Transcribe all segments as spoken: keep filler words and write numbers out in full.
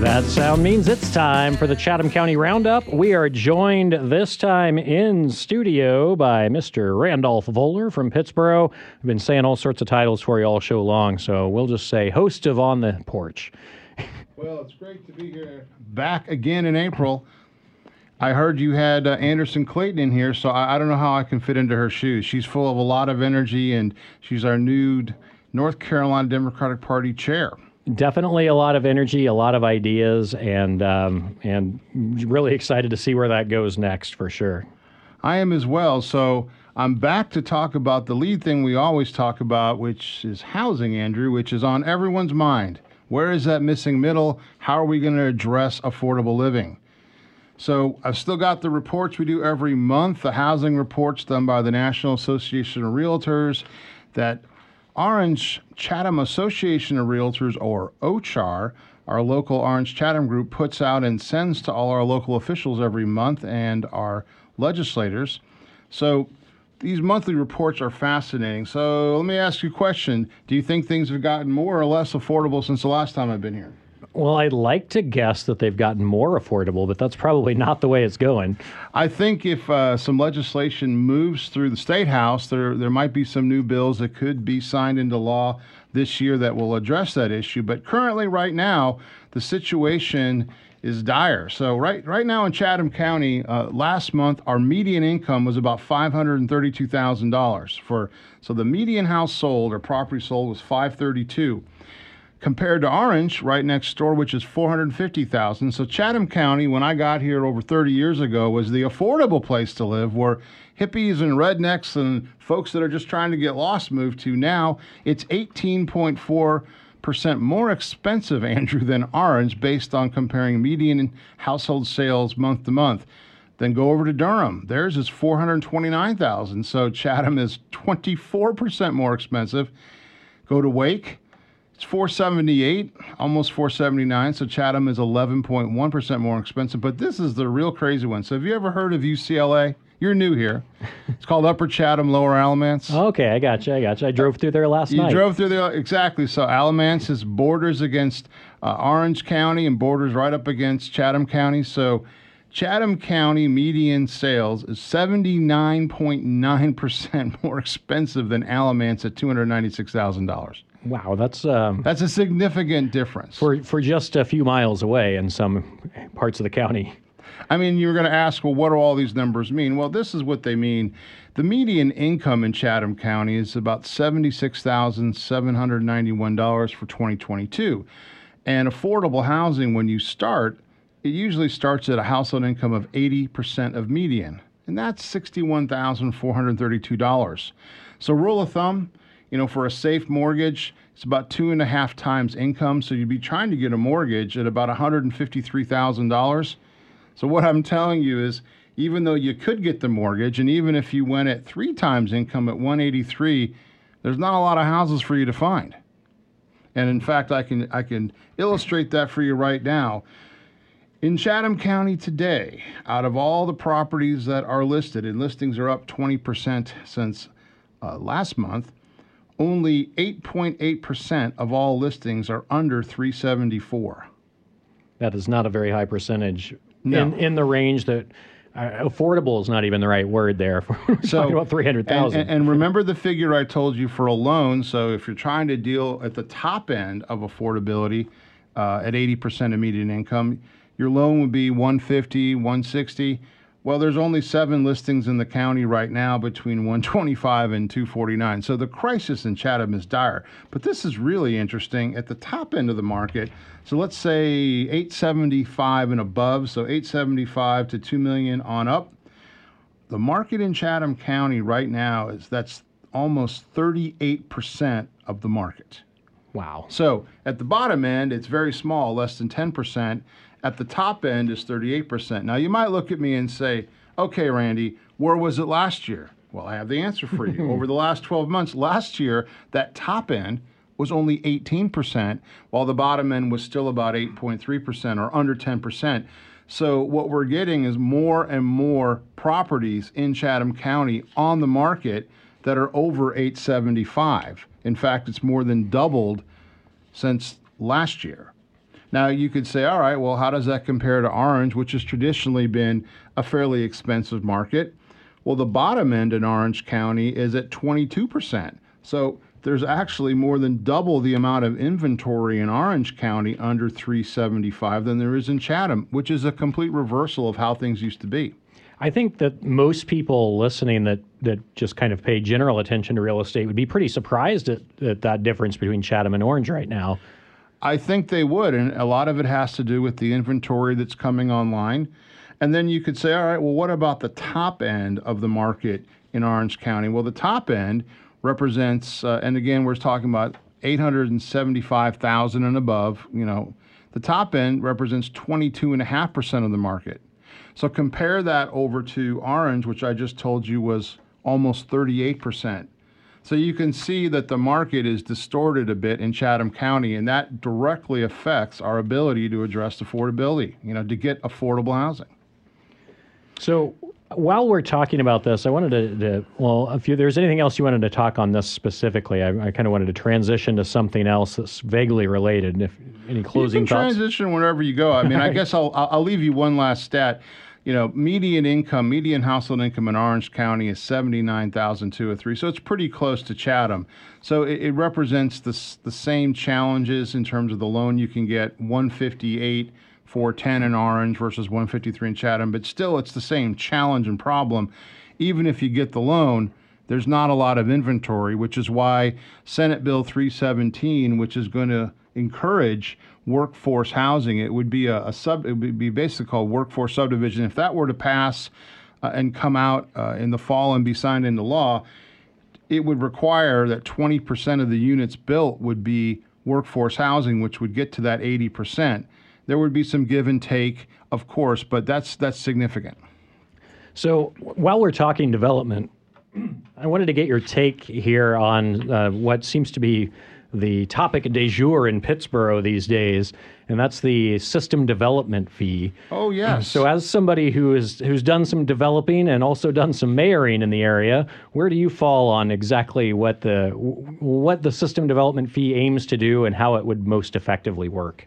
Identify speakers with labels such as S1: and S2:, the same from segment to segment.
S1: That sound means it's time for the Chatham County Roundup. We are joined this time in studio by Mister Randolph Voller from Pittsboro. I've been saying all sorts of titles for you all show long, so we'll just say host of On the Porch.
S2: Well, it's great to be here. Back again in April. I heard you had uh, Anderson Clayton in here, so I, I don't know how I can fit into her shoes. She's full of a lot of energy, and she's our new North Carolina Democratic Party chair.
S1: Definitely a lot of energy, a lot of ideas, and um, and really excited to see where that goes next for sure.
S2: I am as well. So I'm back to talk about the lead thing we always talk about, which is housing, Andrew, which is on everyone's mind. Where is that missing middle? How are we going to address affordable living? So I've still got the reports we do every month, the housing reports done by the National Association of Realtors, that Orange Chatham Association of Realtors, or O C H A R, our local Orange Chatham group, puts out and sends to all our local officials every month and our legislators. So these monthly reports are fascinating. So let me ask you a question. Do you think things have gotten more or less affordable since the last time I've been here?
S1: Well, I'd like to guess that they've gotten more affordable, but that's probably not the way it's going.
S2: I think if uh, some legislation moves through the State House, there there might be some new bills that could be signed into law this year that will address that issue. But currently, right now, the situation is dire. So right right now in Chatham County, uh, last month, our median income was about five hundred thirty-two thousand dollars. For so the median house sold or property sold was five hundred thirty-two thousand dollars. Compared to Orange, right next door, which is four hundred fifty thousand dollars. So Chatham County, when I got here over thirty years ago, was the affordable place to live, where hippies and rednecks and folks that are just trying to get lost move to. Now it's eighteen point four percent more expensive, Andrew, than Orange, based on comparing median household sales month to month. Then go over to Durham. Theirs is four hundred twenty-nine thousand dollars. So Chatham is twenty-four percent more expensive. Go to Wake. It's four hundred seventy-eight, almost four hundred seventy-nine, so Chatham is eleven point one percent more expensive. But this is the real crazy one. So have you ever heard of U C L A? You're new here. It's called Upper Chatham, Lower Alamance.
S1: Okay, I got you, I got you. I drove through there last
S2: you
S1: night.
S2: You drove through there, exactly. So Alamance is borders against uh, Orange County and borders right up against Chatham County. So Chatham County median sales is seventy-nine point nine percent more expensive than Alamance at two hundred ninety-six thousand dollars.
S1: Wow, that's um,
S2: that's a significant difference
S1: for for just a few miles away in some parts of the county.
S2: I mean, you're going to ask, well, what do all these numbers mean? Well, this is what they mean. The median income in Chatham County is about seventy-six thousand seven hundred ninety-one dollars for twenty twenty-two, and affordable housing, when you start, it usually starts at a household income of eighty percent of median, and that's sixty-one thousand four hundred thirty-two dollars. So, rule of thumb. You know, for a safe mortgage, it's about two and a half times income. So you'd be trying to get a mortgage at about one hundred fifty-three thousand dollars. So what I'm telling you is, even though you could get the mortgage, and even if you went at three times income at one hundred eighty-three, there's not a lot of houses for you to find. And in fact, I can I can illustrate that for you right now. In Chatham County today, out of all the properties that are listed, and listings are up twenty percent since uh, last month, only eight point eight percent of all listings are under three seventy-four.
S1: That is not a very high percentage.
S2: No.
S1: In, in the range that uh, affordable is not even the right word there. We're
S2: so,
S1: talking about three hundred thousand.
S2: And, and remember the figure I told you for a loan. So if you're trying to deal at the top end of affordability uh, at eighty percent of median income, your loan would be one fifty, one sixty. Well, there's only seven listings in the county right now between one twenty-five and two forty-nine. So the crisis in Chatham is dire. But this is really interesting at the top end of the market. So let's say eight seventy-five and above. So eight seventy-five to two million on up. The market in Chatham County right now is that's almost thirty-eight percent of the market.
S1: Wow.
S2: So at the bottom end, it's very small, less than ten percent. At the top end is thirty-eight percent. Now, you might look at me and say, okay, Randy, where was it last year? Well, I have the answer for you. Over the last twelve months, last year, that top end was only eighteen percent, while the bottom end was still about eight point three percent or under ten percent. So what we're getting is more and more properties in Chatham County on the market that are over eight seventy-five. In fact, it's more than doubled since last year. Now, you could say, all right, well, how does that compare to Orange, which has traditionally been a fairly expensive market? Well, the bottom end in Orange County is at twenty-two percent. So there's actually more than double the amount of inventory in Orange County under three seventy-five than there is in Chatham, which is a complete reversal of how things used to be.
S1: I think that most people listening that, that just kind of pay general attention to real estate would be pretty surprised at, at that difference between Chatham and Orange right now.
S2: I think they would, and a lot of it has to do with the inventory that's coming online. And then you could say, all right, well, what about the top end of the market in Orange County? Well, the top end represents, uh, and again, we're talking about eight hundred seventy-five thousand and above. You know, the top end represents twenty-two point five percent of the market. So compare that over to Orange, which I just told you was almost thirty-eight percent. So you can see that the market is distorted a bit in Chatham County, and that directly affects our ability to address affordability, you know, to get affordable housing.
S1: So while we're talking about this, I wanted to, to well, if you, there's anything else you wanted to talk on this specifically, I, I kind of wanted to transition to something else that's vaguely related. If any closing
S2: you can
S1: thoughts?
S2: Transition wherever you go. I mean, I guess I'll I'll leave you one last stat. You know, median income, median household income in Orange County is seventy-nine thousand two hundred three, so it's pretty close to Chatham. So it, it represents the the same challenges in terms of the loan you can get, one fifty-eight, four ten in Orange versus one fifty-three in Chatham, but still it's the same challenge and problem. Even if you get the loan, there's not a lot of inventory, which is why Senate Bill three seventeen, which is going to encourage workforce housing, it would be a, a sub, it would be basically called workforce subdivision. If that were to pass uh, and come out uh, in the fall and be signed into law, it would require that twenty percent of the units built would be workforce housing, which would get to that eighty percent. There would be some give and take, of course, but that's that's significant.
S1: So while we're talking development, I wanted to get your take here on uh, what seems to be the topic du jour in Pittsboro these days, and that's the system development fee.
S2: Oh, yes.
S1: So as somebody who is who's done some developing and also done some mayoring in the area, where do you fall on exactly what the what the system development fee aims to do and how it would most effectively work?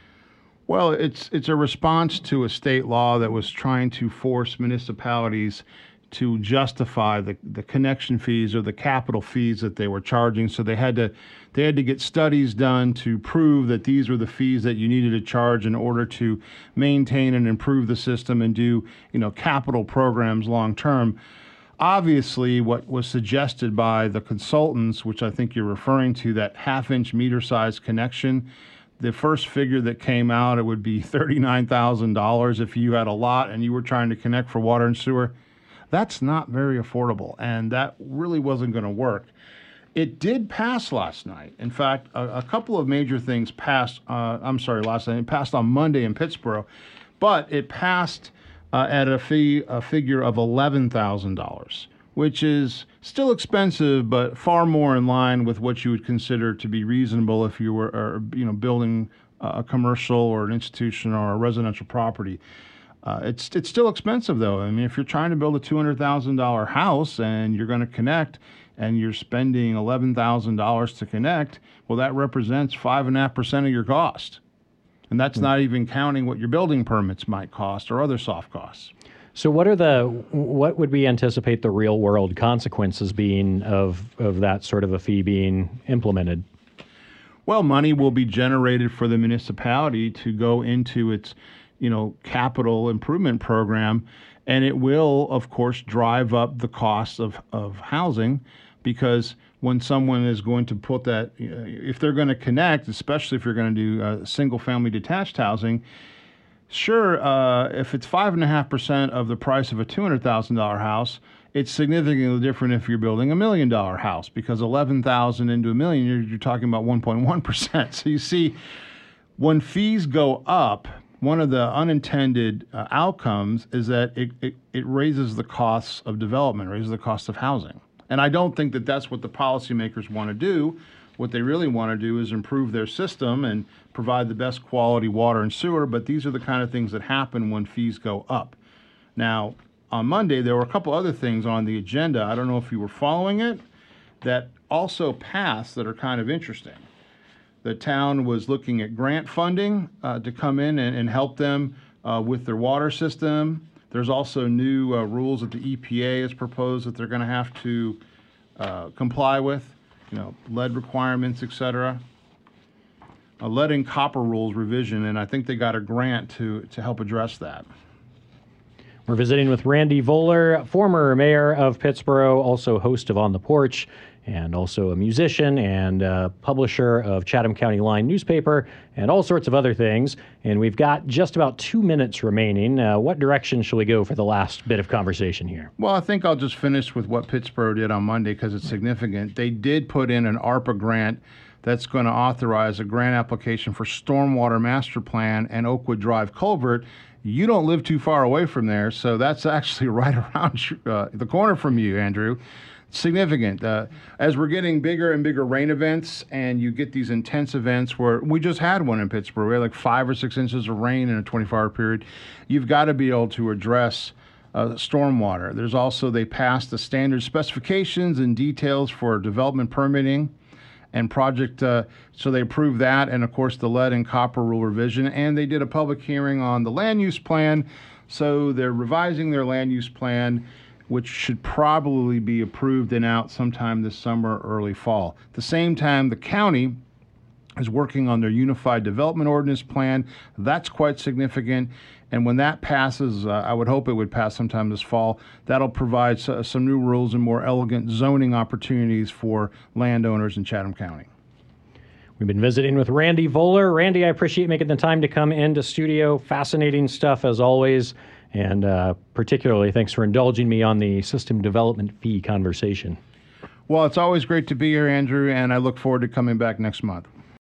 S2: Well, it's it's a response to a state law that was trying to force municipalities to justify the, the connection fees or the capital fees that they were charging. So they had to they had to get studies done to prove that these were the fees that you needed to charge in order to maintain and improve the system and do, you know, capital programs long term. Obviously, what was suggested by the consultants, which I think you're referring to, that half-inch meter-sized connection, the first figure that came out, it would be thirty-nine thousand dollars if you had a lot and you were trying to connect for water and sewer. That's not very affordable, and that really wasn't going to work. It did pass last night. In fact, a, a couple of major things passed, uh, I'm sorry, last night. It passed on Monday in Pittsboro, but it passed uh, at a fee, a figure of eleven thousand dollars, which is still expensive, but far more in line with what you would consider to be reasonable if you were, uh, you know, building a commercial or an institution or a residential property. Uh, it's it's still expensive, though. I mean, if you're trying to build a two hundred thousand dollars house and you're going to connect and you're spending eleven thousand dollars to connect, well, that represents five point five percent of your cost. And that's mm-hmm. not even counting what your building permits might cost or other soft costs.
S1: So what are the what would we anticipate the real world consequences being of, of that sort of a fee being implemented?
S2: Well, money will be generated for the municipality to go into its you know, capital improvement program, and it will, of course, drive up the cost of, of housing, because when someone is going to put that, if they're going to connect, especially if you're going to do uh, single-family detached housing, sure, uh, if it's five point five percent of the price of a two hundred thousand dollars house, it's significantly different if you're building a million dollar house, because eleven thousand into a million, you're, you're talking about one point one percent. So you see, when fees go up, one of the unintended uh, outcomes is that it, it, it raises the costs of development, raises the cost of housing. And I don't think that that's what the policymakers want to do. What they really want to do is improve their system and provide the best quality water and sewer, but these are the kind of things that happen when fees go up. Now, on Monday, there were a couple other things on the agenda. I don't know if you were following it, that also passed that are kind of interesting. The town was looking at grant funding uh, to come in and, and help them uh, with their water system. There's also new uh, rules that the E P A has proposed that they're going to have to uh, comply with, you know, lead requirements, et cetera. A lead and copper rules revision, and I think they got a grant to, to help address that.
S1: We're visiting with Randy Voller, former mayor of Pittsboro, also host of On the Porch, and also a musician and uh, publisher of Chatham County Line newspaper and all sorts of other things. And we've got just about two minutes remaining. Uh, what direction shall we go for the last bit of conversation here?
S2: Well, I think I'll just finish with what Pittsboro did on Monday because it's significant. They did put in an ARPA grant that's going to authorize a grant application for Stormwater Master Plan and Oakwood Drive Culvert. You don't live too far away from there, so that's actually right around uh, the corner from you, Andrew. Significant. Uh, as we're getting bigger and bigger rain events, and you get these intense events where we just had one in Pittsburgh, we had like five or six inches of rain in a twenty-four hour period, you've got to be able to address uh, stormwater. There's also, they passed the standard specifications and details for development permitting and project, uh, so they approved that, and of course the lead and copper rule revision, and they did a public hearing on the land use plan, so they're revising their land use plan, which should probably be approved and out sometime this summer, early fall. At the same time, the county is working on their Unified Development Ordinance Plan. That's quite significant. And when that passes, uh, I would hope it would pass sometime this fall, that'll provide s- some new rules and more elegant zoning opportunities for landowners in Chatham County.
S1: We've been visiting with Randy Voller. Randy, I appreciate making the time to come into studio. Fascinating stuff as always. And uh, particularly, thanks for indulging me on the system development fee conversation.
S2: Well, it's always great to be here, Andrew, and I look forward to coming back next month.